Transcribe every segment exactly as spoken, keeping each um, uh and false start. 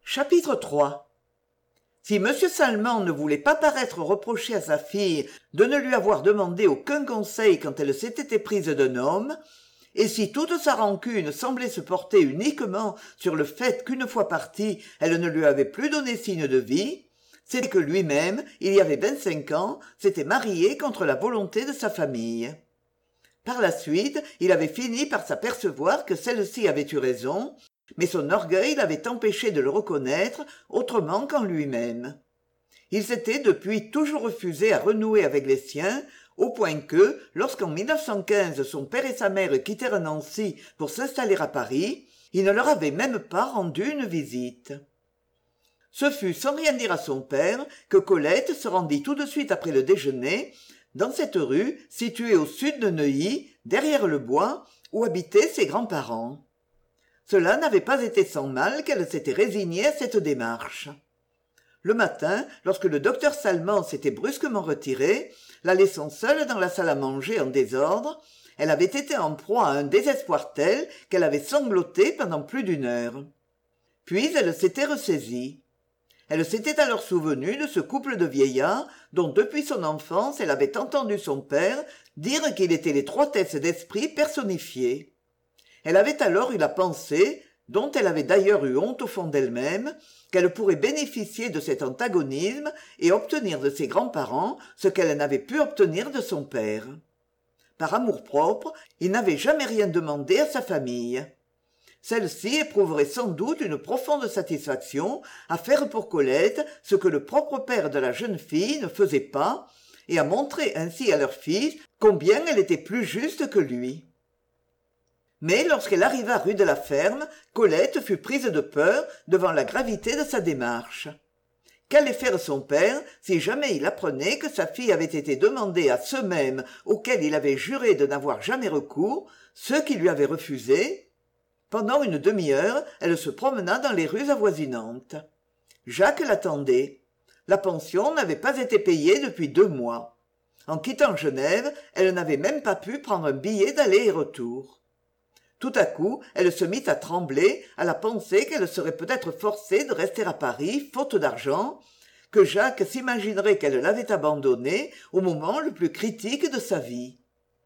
Chapitre trois. Si M. Salmon ne voulait pas paraître reprocher à sa fille de ne lui avoir demandé aucun conseil quand elle s'était éprise d'un homme, et si toute sa rancune semblait se porter uniquement sur le fait qu'une fois partie, elle ne lui avait plus donné signe de vie, c'était que lui-même, il y avait vingt-cinq ans, s'était marié contre la volonté de sa famille. Par la suite, il avait fini par s'apercevoir que celle-ci avait eu raison, mais son orgueil l'avait empêché de le reconnaître autrement qu'en lui-même. Il s'était depuis toujours refusé à renouer avec les siens, au point que, lorsqu'en mille neuf cent quinze son père et sa mère quittèrent Nancy pour s'installer à Paris, il ne leur avait même pas rendu une visite. Ce fut sans rien dire à son père que Colette se rendit tout de suite après le déjeuner dans cette rue située au sud de Neuilly, derrière le bois, où habitaient ses grands-parents. Cela n'avait pas été sans mal qu'elle s'était résignée à cette démarche. Le matin, lorsque le docteur Salmon s'était brusquement retiré, la laissant seule dans la salle à manger en désordre, elle avait été en proie à un désespoir tel qu'elle avait sangloté pendant plus d'une heure. Puis elle s'était ressaisie. Elle s'était alors souvenue de ce couple de vieillards dont depuis son enfance elle avait entendu son père dire qu'il était l'étroitesse d'esprit personnifiée. Elle avait alors eu la pensée, dont elle avait d'ailleurs eu honte au fond d'elle-même, qu'elle pourrait bénéficier de cet antagonisme et obtenir de ses grands-parents ce qu'elle n'avait pu obtenir de son père. Par amour-propre, il n'avait jamais rien demandé à sa famille. Celle-ci éprouverait sans doute une profonde satisfaction à faire pour Colette ce que le propre père de la jeune fille ne faisait pas, et à montrer ainsi à leur fils combien elle était plus juste que lui. Mais lorsqu'elle arriva rue de la Ferme, Colette fut prise de peur devant la gravité de sa démarche. Qu'allait faire son père si jamais il apprenait que sa fille avait été demandée à ceux mêmes auxquels il avait juré de n'avoir jamais recours, ceux qui lui avaient refusé? Pendant une demi-heure, elle se promena dans les rues avoisinantes. Jacques l'attendait. La pension n'avait pas été payée depuis deux mois. En quittant Genève, elle n'avait même pas pu prendre un billet d'aller et retour. Tout à coup, elle se mit à trembler à la pensée qu'elle serait peut-être forcée de rester à Paris, faute d'argent, que Jacques s'imaginerait qu'elle l'avait abandonnée au moment le plus critique de sa vie.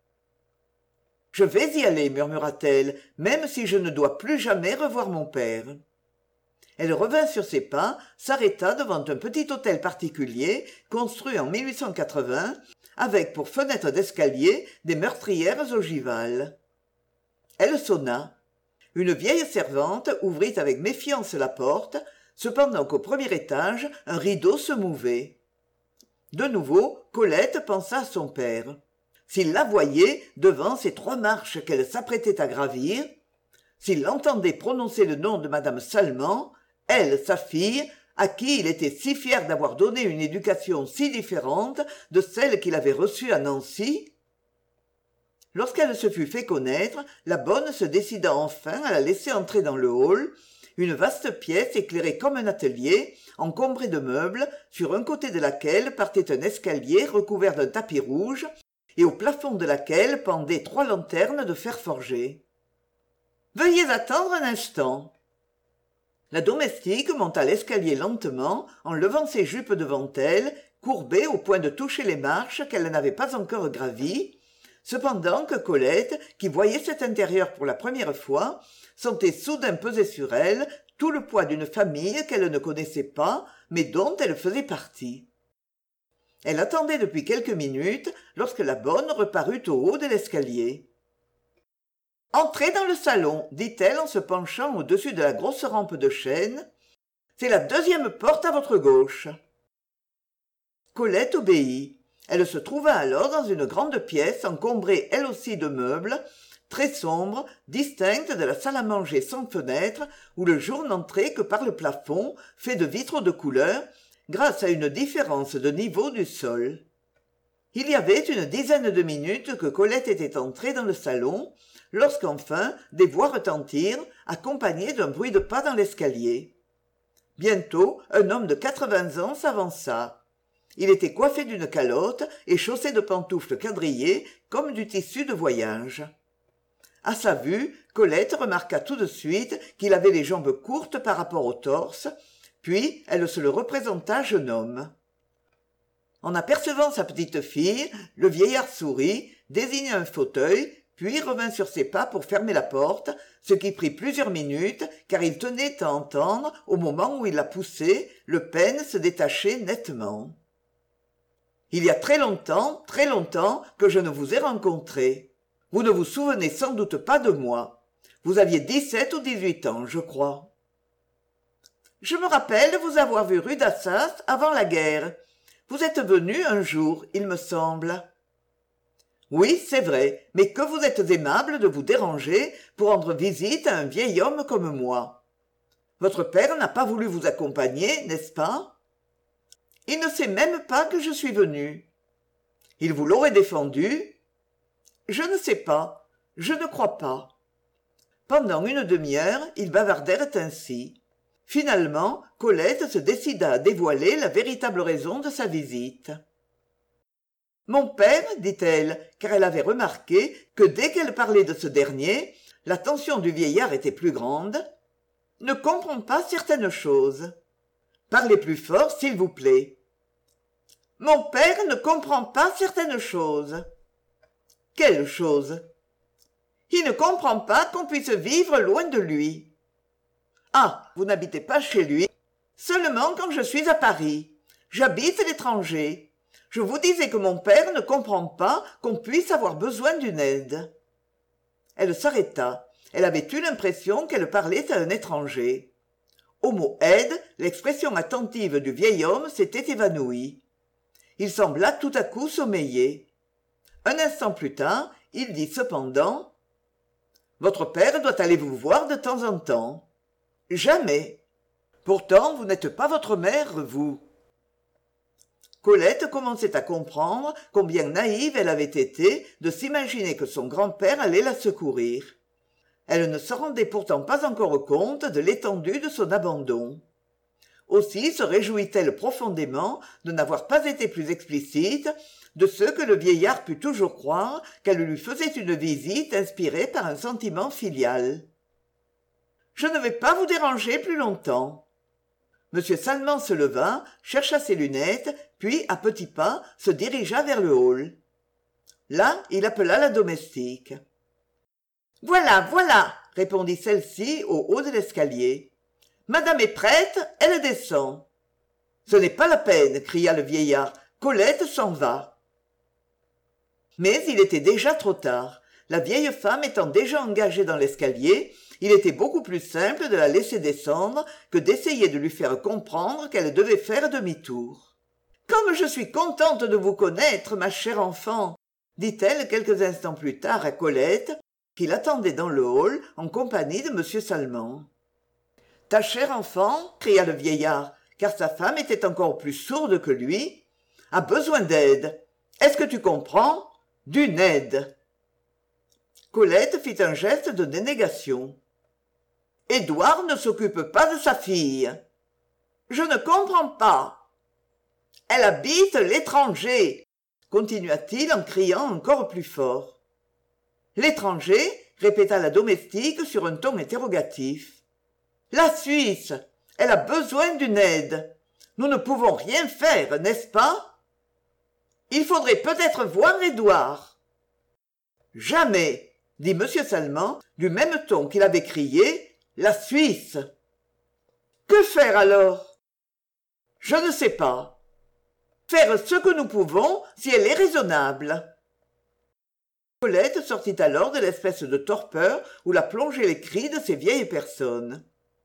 « Je vais y aller, murmura-t-elle, même si je ne dois plus jamais revoir mon père. » Elle revint sur ses pas, s'arrêta devant un petit hôtel particulier, construit en mille huit cent quatre-vingts, avec pour fenêtre d'escalier des meurtrières ogivales. Elle sonna. Une vieille servante ouvrit avec méfiance la porte, cependant qu'au premier étage, un rideau se mouvait. De nouveau, Colette pensa à son père. S'il la voyait devant ces trois marches qu'elle s'apprêtait à gravir, s'il l'entendait prononcer le nom de madame Salmon, elle, sa fille, à qui il était si fier d'avoir donné une éducation si différente de celle qu'il avait reçue à Nancy. Lorsqu'elle se fut fait connaître, la bonne se décida enfin à la laisser entrer dans le hall, une vaste pièce éclairée comme un atelier, encombrée de meubles, sur un côté de laquelle partait un escalier recouvert d'un tapis rouge, et au plafond de laquelle pendaient trois lanternes de fer forgé. « Veuillez attendre un instant. » La domestique monta l'escalier lentement, en levant ses jupes devant elle, courbées au point de toucher les marches qu'elle n'avait pas encore gravies, cependant que Colette, qui voyait cet intérieur pour la première fois, sentait soudain peser sur elle tout le poids d'une famille qu'elle ne connaissait pas, mais dont elle faisait partie. Elle attendait depuis quelques minutes lorsque la bonne reparut au haut de l'escalier. « Entrez dans le salon, dit-elle en se penchant au-dessus de la grosse rampe de chêne. C'est la deuxième porte à votre gauche. » Colette obéit. Elle se trouva alors dans une grande pièce encombrée elle aussi de meubles, très sombre, distincte de la salle à manger sans fenêtre, où le jour n'entrait que par le plafond, fait de vitraux de couleur, grâce à une différence de niveau du sol. Il y avait une dizaine de minutes que Colette était entrée dans le salon, lorsqu'enfin des voix retentirent, accompagnées d'un bruit de pas dans l'escalier. Bientôt, un homme de quatre-vingts ans s'avança. Il était coiffé d'une calotte et chaussé de pantoufles quadrillées comme du tissu de voyage. À sa vue, Colette remarqua tout de suite qu'il avait les jambes courtes par rapport au torse, puis elle se le représenta jeune homme. En apercevant sa petite fille, le vieillard sourit, désigna un fauteuil, puis revint sur ses pas pour fermer la porte, ce qui prit plusieurs minutes, car il tenait à entendre, au moment où il la poussait, le pêne se détacher nettement. « Il y a très longtemps, très longtemps, que je ne vous ai rencontré. Vous ne vous souvenez sans doute pas de moi. Vous aviez dix-sept ou dix-huit ans, je crois. Je me rappelle vous avoir vu rue d'Assas avant la guerre. Vous êtes venu un jour, il me semble. Oui, c'est vrai, mais que vous êtes aimable de vous déranger pour rendre visite à un vieil homme comme moi. Votre père n'a pas voulu vous accompagner, n'est-ce pas? Il ne sait même pas que je suis venu. Il vous l'aurait défendu? Je ne sais pas, je ne crois pas. Pendant une demi-heure, ils bavardèrent ainsi. Finalement, Colette se décida à dévoiler la véritable raison de sa visite. « Mon père, dit-elle, car elle avait remarqué que dès qu'elle parlait de ce dernier, l'attention du vieillard était plus grande, ne comprend pas certaines choses. Parlez plus fort, s'il vous plaît. Mon père ne comprend pas certaines choses. Quelles choses? Il ne comprend pas qu'on puisse vivre loin de lui. Ah, vous n'habitez pas chez lui? Seulement quand je suis à Paris. J'habite l'étranger. Je vous disais que mon père ne comprend pas qu'on puisse avoir besoin d'une aide. » Elle s'arrêta. Elle avait eu l'impression qu'elle parlait à un étranger. Au mot « aide », l'expression attentive du vieil homme s'était évanouie. Il sembla tout à coup sommeiller. Un instant plus tard, il dit cependant « Votre père doit aller vous voir de temps en temps. » Jamais. Pourtant, vous n'êtes pas votre mère, vous. Colette commençait à comprendre combien naïve elle avait été de s'imaginer que son grand-père allait la secourir. Elle ne se rendait pourtant pas encore compte de l'étendue de son abandon. Aussi se réjouit-elle profondément de n'avoir pas été plus explicite, de ce que le vieillard put toujours croire qu'elle lui faisait une visite inspirée par un sentiment filial. « Je ne vais pas vous déranger plus longtemps. » M. Salmon se leva, chercha ses lunettes, puis, à petits pas, se dirigea vers le hall. Là, il appela la domestique. « Voilà, voilà !» répondit celle-ci au haut de l'escalier. « Madame est prête, elle descend. »« Ce n'est pas la peine, » cria le vieillard. « Colette s'en va. » Mais il était déjà trop tard. La vieille femme étant déjà engagée dans l'escalier, il était beaucoup plus simple de la laisser descendre que d'essayer de lui faire comprendre qu'elle devait faire demi-tour. « Comme je suis contente de vous connaître, ma chère enfant !» dit-elle quelques instants plus tard à Colette, qui l'attendait dans le hall en compagnie de M. Salmon. « Ta chère enfant !» cria le vieillard, car sa femme était encore plus sourde que lui, « a besoin d'aide. Est-ce que tu comprends? D'une aide. » Colette fit un geste de dénégation. « Édouard ne s'occupe pas de sa fille. »« Je ne comprends pas. »« Elle habite l'étranger, » continua-t-il en criant encore plus fort. « L'étranger » répéta la domestique sur un ton interrogatif. « La Suisse. Elle a besoin d'une aide. Nous ne pouvons rien faire, n'est-ce pas? Il faudrait peut-être voir Édouard. »« Jamais !» dit M. Salmon du même ton qu'il avait crié « La Suisse !»« Que faire alors ?»« Je ne sais pas. Faire ce que nous pouvons si elle est raisonnable. » Colette sortit alors de l'espèce de torpeur où la plongeaient les cris de ces vieilles personnes.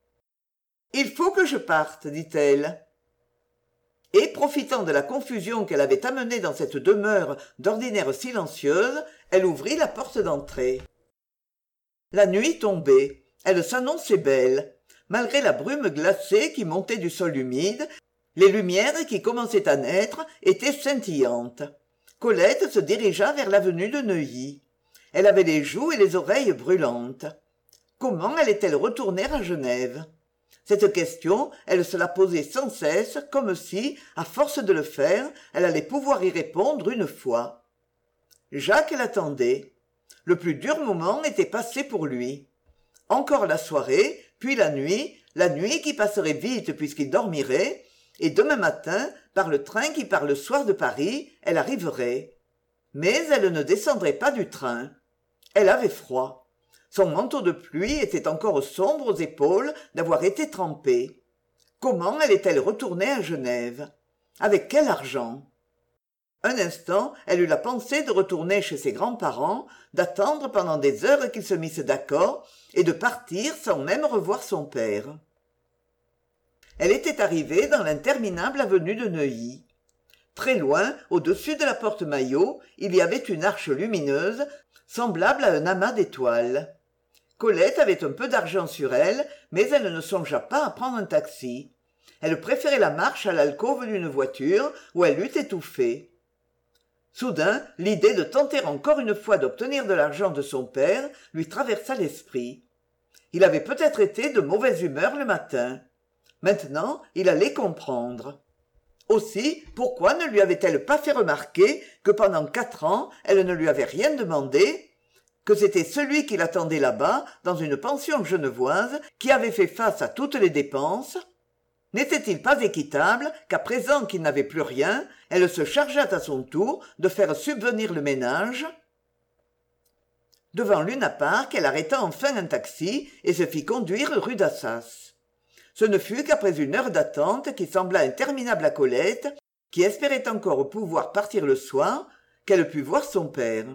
« Il faut que je parte, dit-elle. » Et, profitant de la confusion qu'elle avait amenée dans cette demeure d'ordinaire silencieuse, elle ouvrit la porte d'entrée. La nuit tombait. Elle s'annonçait belle. Malgré la brume glacée qui montait du sol humide, les lumières qui commençaient à naître étaient scintillantes. Colette se dirigea vers l'avenue de Neuilly. Elle avait les joues et les oreilles brûlantes. Comment allait-elle retourner à Genève? Cette question, elle se la posait sans cesse, comme si, à force de le faire, elle allait pouvoir y répondre une fois. Jacques l'attendait. Le plus dur moment était passé pour lui. Encore la soirée, puis la nuit, la nuit qui passerait vite puisqu'il dormirait, et demain matin, par le train qui part le soir de Paris, elle arriverait. Mais elle ne descendrait pas du train. Elle avait froid. Son manteau de pluie était encore sombre aux épaules d'avoir été trempé. Comment allait-elle retourner à Genève? Avec quel argent? Un instant, elle eut la pensée de retourner chez ses grands-parents, d'attendre pendant des heures qu'ils se missent d'accord, et de partir sans même revoir son père. Elle était arrivée dans l'interminable avenue de Neuilly. Très loin, au-dessus de la porte Maillot, il y avait une arche lumineuse, semblable à un amas d'étoiles. Colette avait un peu d'argent sur elle, mais elle ne songea pas à prendre un taxi. Elle préférait la marche à l'alcôve d'une voiture où elle eût étouffé. Soudain, l'idée de tenter encore une fois d'obtenir de l'argent de son père lui traversa l'esprit. Il avait peut-être été de mauvaise humeur le matin. Maintenant, il allait comprendre. Aussi, pourquoi ne lui avait-elle pas fait remarquer que pendant quatre ans, elle ne lui avait rien demandé, que c'était celui qui l'attendait là-bas, dans une pension genevoise, qui avait fait face à toutes les dépenses? N'était-il pas équitable qu'à présent qu'il n'avait plus rien, elle se chargeât à son tour de faire subvenir le ménage? Devant Luna Park, elle arrêta enfin un taxi et se fit conduire rue d'Assas. Ce ne fut qu'après une heure d'attente qui sembla interminable à Colette, qui espérait encore pouvoir partir le soir, qu'elle put voir son père.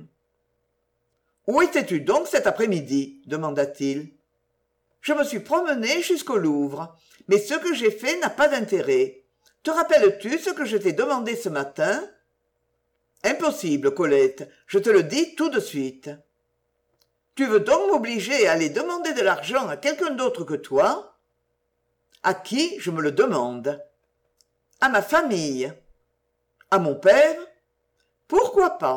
« Où étais-tu donc cet après-midi » demanda-t-il. « Je me suis promené jusqu'au Louvre, mais ce que j'ai fait n'a pas d'intérêt. Te rappelles-tu ce que je t'ai demandé ce matin ?»« Impossible, Colette, je te le dis tout de suite. »« Tu veux donc m'obliger à aller demander de l'argent à quelqu'un d'autre que toi ?»« À qui, je me le demande. »« À ma famille. »« À mon père ?»« Pourquoi pas ?»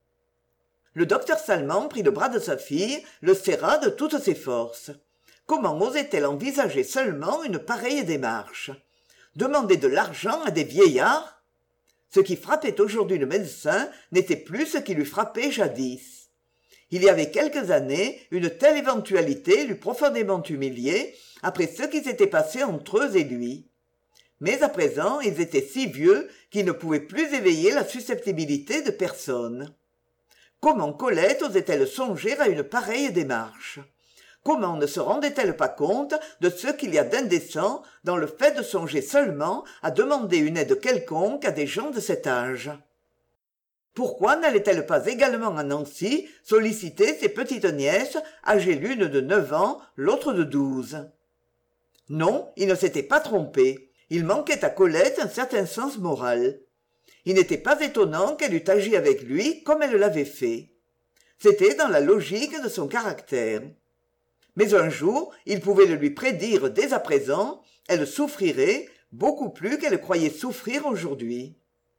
Le docteur Salmon prit le bras de sa fille, le serra de toutes ses forces. Comment osait-elle envisager seulement une pareille démarche? Demander de l'argent à des vieillards? Ce qui frappait aujourd'hui le médecin n'était plus ce qui lui frappait jadis. Il y avait quelques années, une telle éventualité l'eût profondément humilié après ce qui s'était passé entre eux et lui. Mais à présent, ils étaient si vieux qu'ils ne pouvaient plus éveiller la susceptibilité de personne. Comment Colette osait-elle songer à une pareille démarche? Comment ne se rendait-elle pas compte de ce qu'il y a d'indécent dans le fait de songer seulement à demander une aide quelconque à des gens de cet âge? Pourquoi n'allait-elle pas également à Nancy solliciter ses petites nièces, âgées l'une de neuf ans, l'autre de douze? Non, il ne s'était pas trompé. Il manquait à Colette un certain sens moral. Il n'était pas étonnant qu'elle eût agi avec lui comme elle l'avait fait. C'était dans la logique de son caractère. Mais un jour, il pouvait le lui prédire dès à présent, elle souffrirait beaucoup plus qu'elle croyait souffrir aujourd'hui.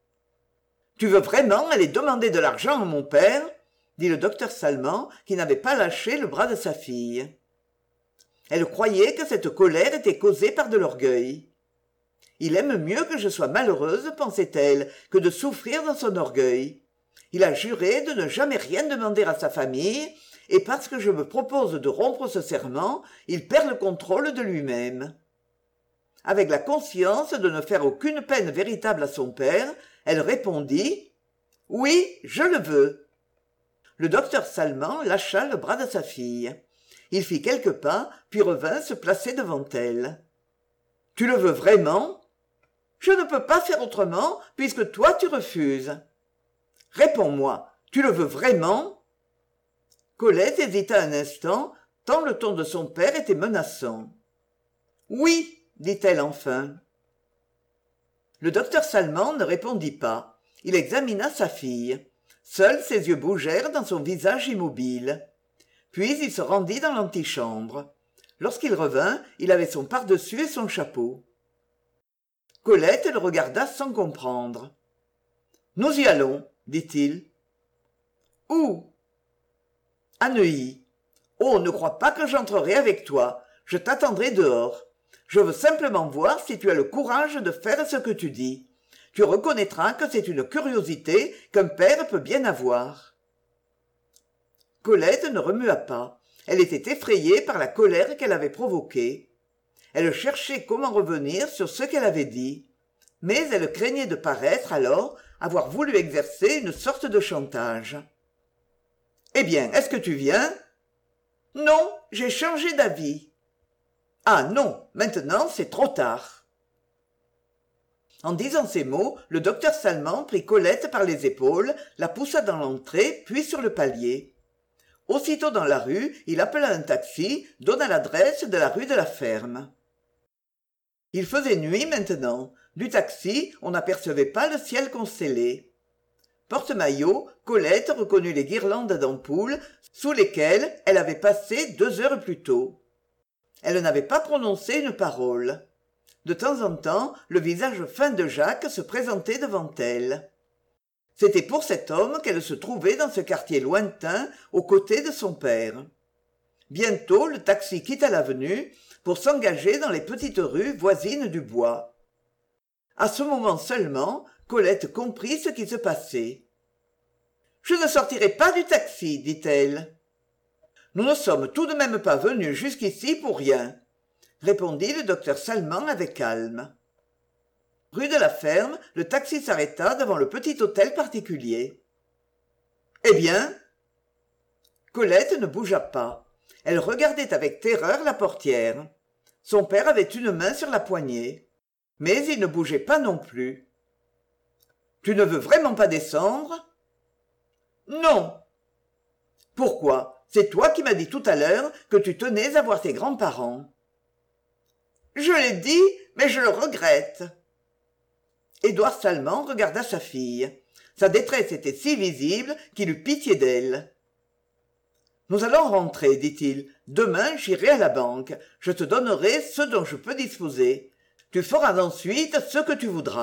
« Tu veux vraiment aller demander de l'argent à mon père ?» dit le docteur Salmon, qui n'avait pas lâché le bras de sa fille. Elle croyait que cette colère était causée par de l'orgueil. « Il aime mieux que je sois malheureuse, pensait-elle, que de souffrir dans son orgueil. Il a juré de ne jamais rien demander à sa famille, et parce que je me propose de rompre ce serment, il perd le contrôle de lui-même. » Avec la conscience de ne faire aucune peine véritable à son père, elle répondit « Oui, je le veux. » Le docteur Salmon lâcha le bras de sa fille. Il fit quelques pas, puis revint se placer devant elle. « Tu le veux vraiment ? » « Je ne peux pas faire autrement, puisque toi tu refuses. »« Réponds-moi, tu le veux vraiment ?» Colette hésita un instant, tant le ton de son père était menaçant. « Oui, dit-elle enfin. » Le docteur Salmon ne répondit pas. Il examina sa fille. Seuls ses yeux bougèrent dans son visage immobile. Puis il se rendit dans l'antichambre. Lorsqu'il revint, il avait son pardessus et son chapeau. Colette le regarda sans comprendre. « Nous y allons, dit-il. »« Où ?»« À Neuilly. Oh, ne crois pas que j'entrerai avec toi. Je t'attendrai dehors. Je veux simplement voir si tu as le courage de faire ce que tu dis. Tu reconnaîtras que c'est une curiosité qu'un père peut bien avoir. » Colette ne remua pas. Elle était effrayée par la colère qu'elle avait provoquée. Elle cherchait comment revenir sur ce qu'elle avait dit. Mais elle craignait de paraître, alors, avoir voulu exercer une sorte de chantage. « Eh bien, est-ce que tu viens ?»« Non, j'ai changé d'avis. »« Ah non, maintenant c'est trop tard. » En disant ces mots, le docteur Salmon prit Colette par les épaules, la poussa dans l'entrée, puis sur le palier. Aussitôt dans la rue, il appela un taxi, donna l'adresse de la rue de la Ferme. Il faisait nuit maintenant. Du taxi, on n'apercevait pas le ciel constellé. Porte-maillot, Colette reconnut les guirlandes d'ampoules sous lesquelles elle avait passé deux heures plus tôt. Elle n'avait pas prononcé une parole. De temps en temps, le visage fin de Jacques se présentait devant elle. C'était pour cet homme qu'elle se trouvait dans ce quartier lointain aux côtés de son père. Bientôt, le taxi quitta l'avenue pour s'engager dans les petites rues voisines du bois. À ce moment seulement, Colette comprit ce qui se passait. « Je ne sortirai pas du taxi, dit-elle. « Nous ne sommes tout de même pas venus jusqu'ici pour rien, » répondit le docteur Salmon avec calme. Rue de la Ferme, le taxi s'arrêta devant le petit hôtel particulier. « Eh bien ?» Colette ne bougea pas. Elle regardait avec terreur la portière. Son père avait une main sur la poignée. Mais il ne bougeait pas non plus. « Tu ne veux vraiment pas descendre ?»« Non. »« Pourquoi ? C'est toi qui m'as dit tout à l'heure que tu tenais à voir tes grands-parents. »« Je l'ai dit, mais je le regrette. » Édouard Salmon regarda sa fille. Sa détresse était si visible qu'il eut pitié d'elle. « Nous allons rentrer, dit-il. Demain, j'irai à la banque. Je te donnerai ce dont je peux disposer. Tu feras ensuite ce que tu voudras. »